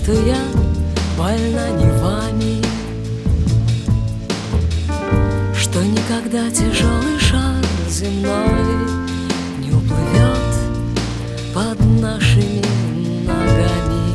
что я больна не вами, что никогда тяжелый шар земной не уплывет под нашими ногами.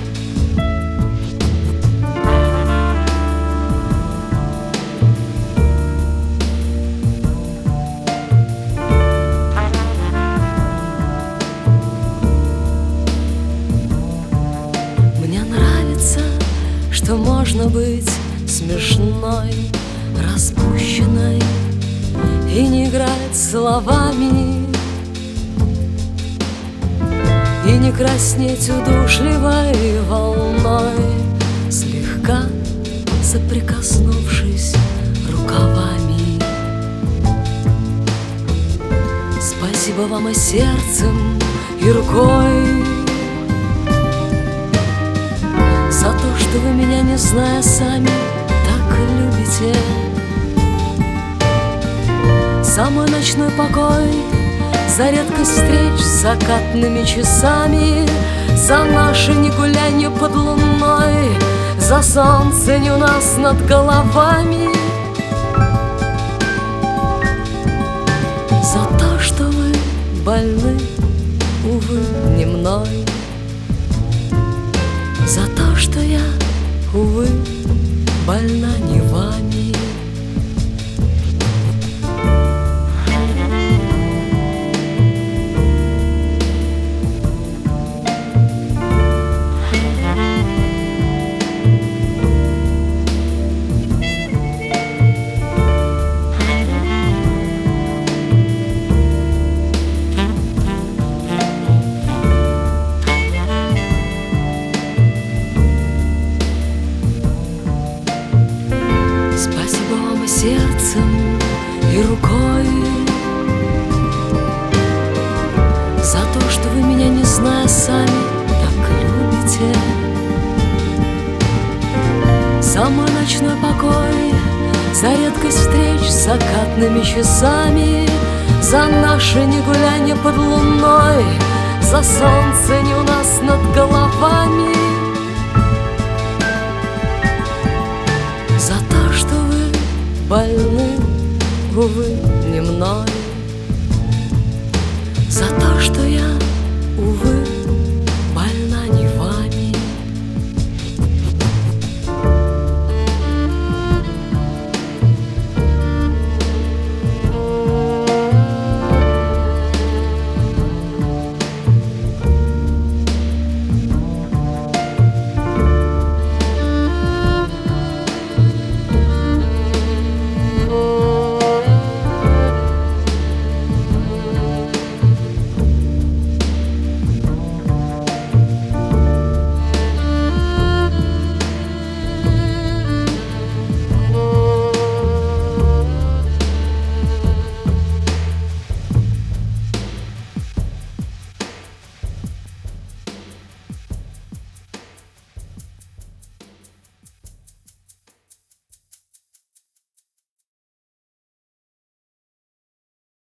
Мне нравится, что можно быть смешной, распущенной и не играть словами, и не краснеть удушливой волной, слегка соприкоснувшись рукавами. Спасибо вам и сердцем, и рукой за то, что вы меня, не зная сами, так любите. За мой ночной покой, за редкость встреч с закатными часами, за наше негулянье под луной, за солнце не у нас над головами, за то, что вы больны, увы, не мной, за то, что я, увы, больна не вами. Спасибо вам и сердцем, и рукой за то, что вы меня, не зная сами, так любите. За мой ночной покой, за редкость встреч с закатными часами, за наше негулянье под луной, за солнце не у нас над головами, за то, что вы больны, увы, не мной, за то, что я, увы,